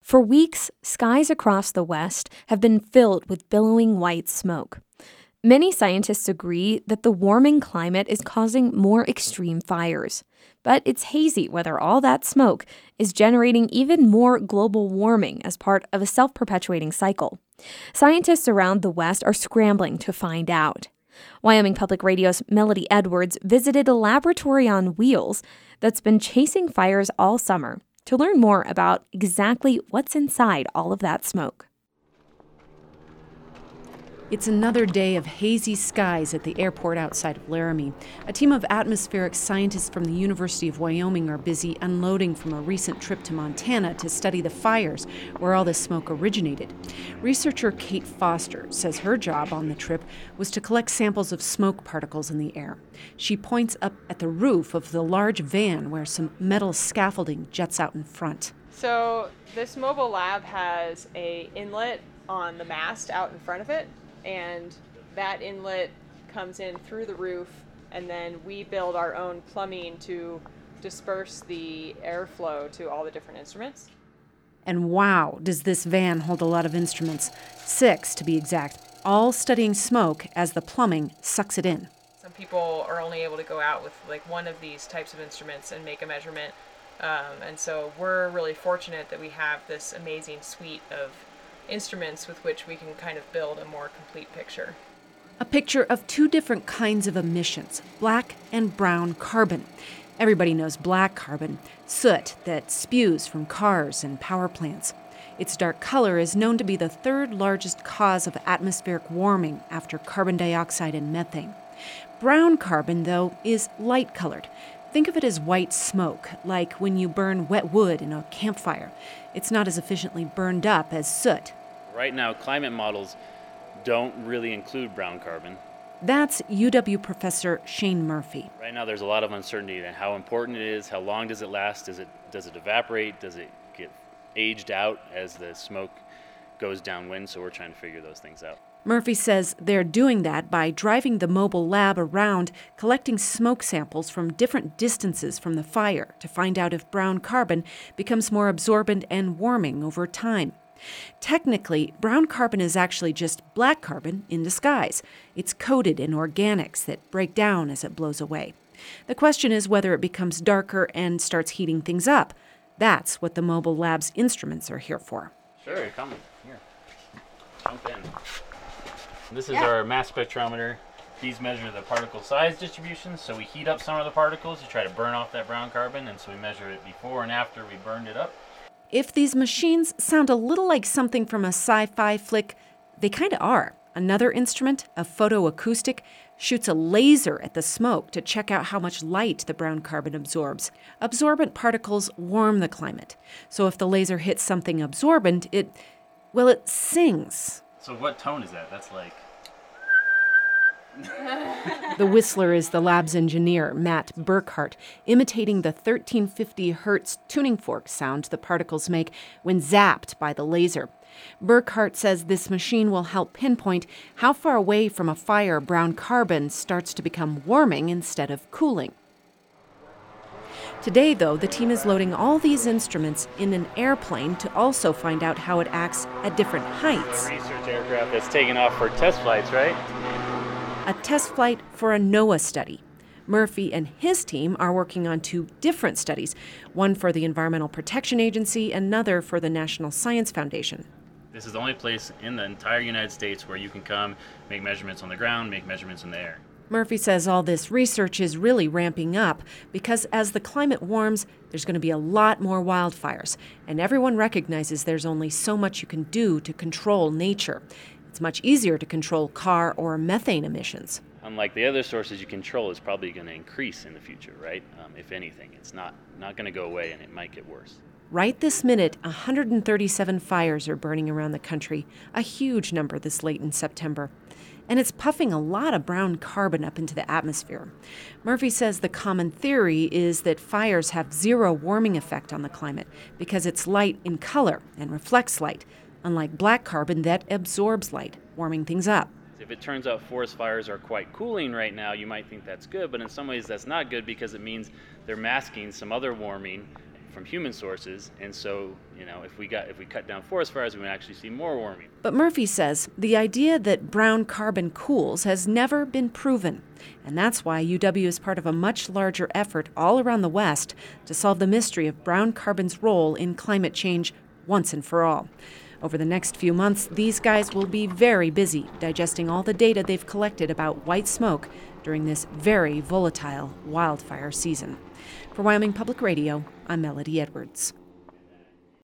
For weeks, skies across the West have been filled with billowing white smoke. Many scientists agree that the warming climate is causing more extreme fires. But it's hazy whether all that smoke is generating even more global warming as part of a self-perpetuating cycle. Scientists around the West are scrambling to find out. Wyoming Public Radio's Melody Edwards visited a laboratory on wheels that's been chasing fires all summer to learn more about exactly what's inside all of that smoke. It's another day of hazy skies at the airport outside of Laramie. A team of atmospheric scientists from the University of Wyoming are busy unloading from a recent trip to Montana to study the fires where all this smoke originated. Researcher Kate Foster says her job on the trip was to collect samples of smoke particles in the air. She points up at the roof of the large van where some metal scaffolding juts out in front. So this mobile lab has an inlet on the mast out in front of it. And that inlet comes in through the roof, and then we build our own plumbing to disperse the airflow to all the different instruments. And wow, does this van hold a lot of instruments, 6 to be exact, all studying smoke as the plumbing sucks it in. Some people are only able to go out with like one of these types of instruments and make a measurement. And so we're really fortunate that we have this amazing suite of instruments with which we can kind of build a more complete picture. A picture of 2 different kinds of emissions, black and brown carbon. Everybody knows black carbon, soot that spews from cars and power plants. Its dark color is known to be the 3rd largest cause of atmospheric warming after carbon dioxide and methane. Brown carbon, though, is light-colored. Think of it as white smoke, like when you burn wet wood in a campfire. It's not as efficiently burned up as soot. Right now, climate models don't really include brown carbon. That's UW professor Shane Murphy. Right now, there's a lot of uncertainty in how important it is, how long does it last, does it evaporate, does it get aged out as the smoke goes downwind, so we're trying to figure those things out. Murphy says they're doing that by driving the mobile lab around, collecting smoke samples from different distances from the fire to find out if brown carbon becomes more absorbent and warming over time. Technically, brown carbon is actually just black carbon in disguise. It's coated in organics that break down as it blows away. The question is whether it becomes darker and starts heating things up. That's what the mobile lab's instruments are here for. Sure, come here. Jump in. This is our mass spectrometer. These measure the particle size distribution, so we heat up some of the particles to try to burn off that brown carbon, and so we measure it before and after we burned it up. If these machines sound a little like something from a sci-fi flick, they kind of are. Another instrument, a photoacoustic, shoots a laser at the smoke to check out how much light the brown carbon absorbs. Absorbent particles warm the climate. So if the laser hits something absorbent, it sings. So what tone is that? That's like... The whistler is the lab's engineer, Matt Burkhart, imitating the 1350 hertz tuning fork sound the particles make when zapped by the laser. Burkhart says this machine will help pinpoint how far away from a fire brown carbon starts to become warming instead of cooling. Today, though, the team is loading all these instruments in an airplane to also find out how it acts at different heights. A research aircraft that's taken off for test flights, right? A test flight for a NOAA study. Murphy and his team are working on 2 different studies, one for the Environmental Protection Agency, another for the National Science Foundation. This is the only place in the entire United States where you can come, make measurements on the ground, make measurements in the air. Murphy says all this research is really ramping up because as the climate warms, there's going to be a lot more wildfires, and everyone recognizes there's only so much you can do to control nature. It's much easier to control car or methane emissions. Unlike the other sources you control, it's probably going to increase in the future, right? If anything, it's not going to go away, and it might get worse. Right this minute, 137 fires are burning around the country, a huge number this late in September. And it's puffing a lot of brown carbon up into the atmosphere. Murphy says the common theory is that fires have zero warming effect on the climate because it's light in color and reflects light, unlike black carbon that absorbs light, warming things up. If it turns out forest fires are quite cooling right now, you might think that's good, but in some ways that's not good because it means they're masking some other warming from human sources, and so if we cut down forest fires, we would actually see more warming. But Murphy says the idea that brown carbon cools has never been proven, and that's why UW is part of a much larger effort all around the West to solve the mystery of brown carbon's role in climate change once and for all. Over the next few months, these guys will be very busy digesting all the data they've collected about white smoke during this very volatile wildfire season. For Wyoming Public Radio, I'm Melody Edwards.